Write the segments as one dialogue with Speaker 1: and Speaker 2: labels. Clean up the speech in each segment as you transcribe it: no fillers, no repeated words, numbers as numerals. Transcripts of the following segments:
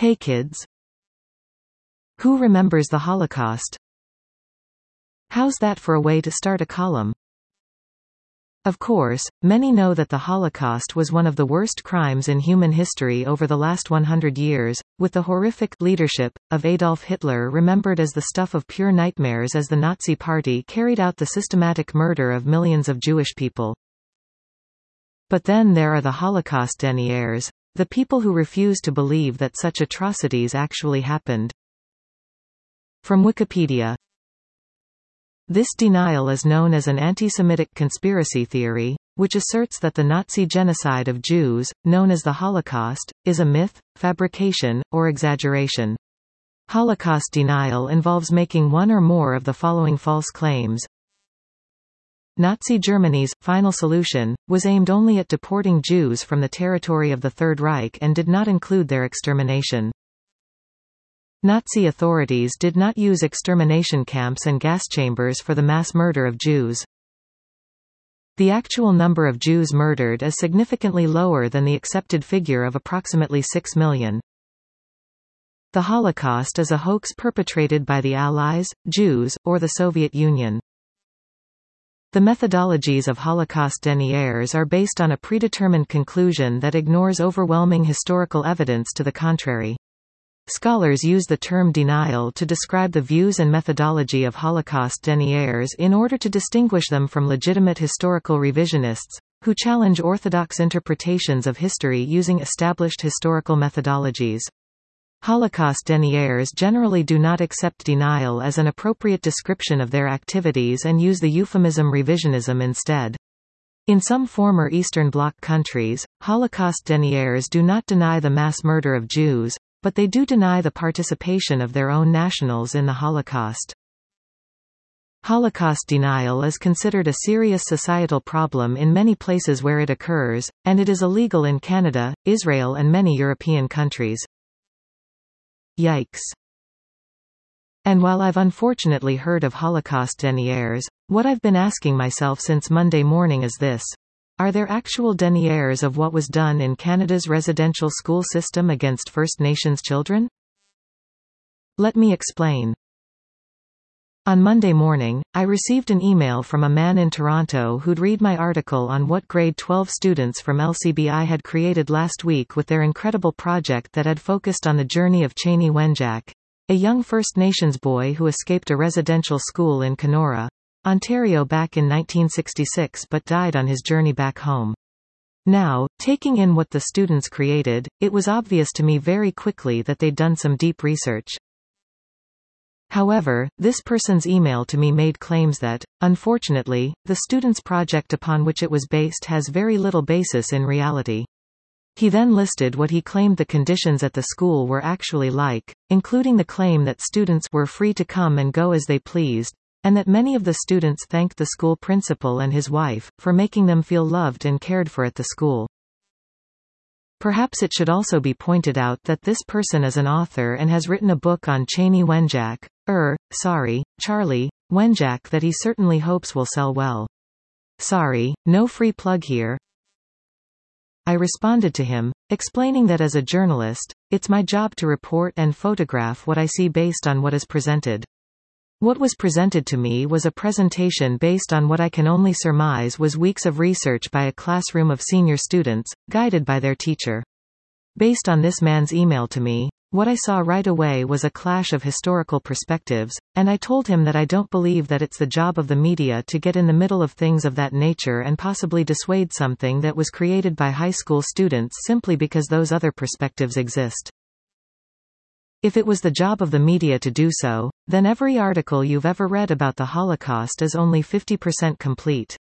Speaker 1: Hey kids! Who remembers the Holocaust? How's that for a way to start a column? Of course, many know that the Holocaust was one of the worst crimes in human history over the last 100 years, with the horrific leadership of Adolf Hitler remembered as the stuff of pure nightmares as the Nazi Party carried out the systematic murder of millions of Jewish people. But then there are the Holocaust deniers, the people who refuse to believe that such atrocities actually happened. From Wikipedia. This denial is known as an anti-Semitic conspiracy theory, which asserts that the Nazi genocide of Jews, known as the Holocaust, is a myth, fabrication, or exaggeration. Holocaust denial involves making one or more of the following false claims. Nazi Germany's final solution was aimed only at deporting Jews from the territory of the Third Reich and did not include their extermination. Nazi authorities did not use extermination camps and gas chambers for the mass murder of Jews. The actual number of Jews murdered is significantly lower than the accepted figure of approximately 6 million. The Holocaust is a hoax perpetrated by the Allies, Jews, or the Soviet Union. The methodologies of Holocaust deniers are based on a predetermined conclusion that ignores overwhelming historical evidence to the contrary. Scholars use the term denial to describe the views and methodology of Holocaust deniers in order to distinguish them from legitimate historical revisionists, who challenge orthodox interpretations of history using established historical methodologies. Holocaust deniers generally do not accept denial as an appropriate description of their activities and use the euphemism revisionism instead. In some former Eastern Bloc countries, Holocaust deniers do not deny the mass murder of Jews, but they do deny the participation of their own nationals in the Holocaust. Holocaust denial is considered a serious societal problem in many places where it occurs, and it is illegal in Canada, Israel and many European countries. Yikes. And while I've unfortunately heard of Holocaust deniers, what I've been asking myself since Monday morning is this. Are there actual deniers of what was done in Canada's residential school system against First Nations children? Let me explain. On Monday morning, I received an email from a man in Toronto who'd read my article on what grade 12 students from LCBI had created last week with their incredible project that had focused on the journey of Cheney Wenjack, a young First Nations boy who escaped a residential school in Kenora, Ontario back in 1966 but died on his journey back home. Now, taking in what the students created, it was obvious to me very quickly that they'd done some deep research. However, this person's email to me made claims that, unfortunately, the students' project upon which it was based has very little basis in reality. He then listed what he claimed the conditions at the school were actually like, including the claim that students were free to come and go as they pleased, and that many of the students thanked the school principal and his wife, for making them feel loved and cared for at the school. Perhaps it should also be pointed out that this person is an author and has written a book on Cheney Wenjack, Charlie, Wenjack that he certainly hopes will sell well. Sorry, no free plug here. I responded to him, explaining that as a journalist, it's my job to report and photograph what I see based on what is presented. What was presented to me was a presentation based on what I can only surmise was weeks of research by a classroom of senior students, guided by their teacher. Based on this man's email to me, what I saw right away was a clash of historical perspectives, and I told him that I don't believe that it's the job of the media to get in the middle of things of that nature and possibly dissuade something that was created by high school students simply because those other perspectives exist. If it was the job of the media to do so, then every article you've ever read about the Holocaust is only 50% complete.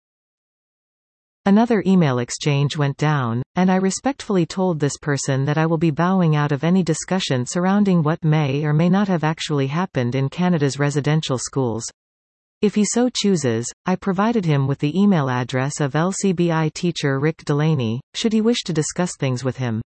Speaker 1: Another email exchange went down, and I respectfully told this person that I will be bowing out of any discussion surrounding what may or may not have actually happened in Canada's residential schools. If he so chooses, I provided him with the email address of LCBI teacher Rick Delaney, should he wish to discuss things with him.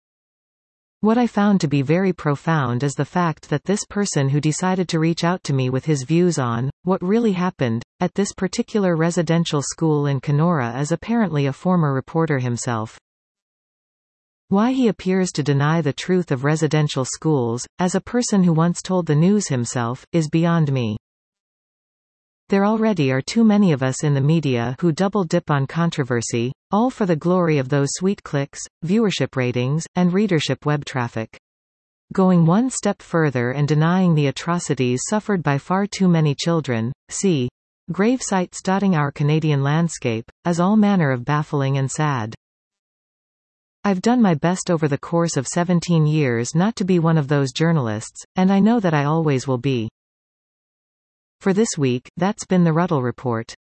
Speaker 1: What I found to be very profound is the fact that this person who decided to reach out to me with his views on what really happened at this particular residential school in Kenora is apparently a former reporter himself. Why he appears to deny the truth of residential schools, as a person who once told the news himself, is beyond me. There already are too many of us in the media who double-dip on controversy, all for the glory of those sweet clicks, viewership ratings, and readership web traffic. Going one step further and denying the atrocities suffered by far too many children, see grave sites dotting our Canadian landscape, is all manner of baffling and sad. I've done my best over the course of 17 years not to be one of those journalists, and I know that I always will be. For this week, that's been the Ruddle Report.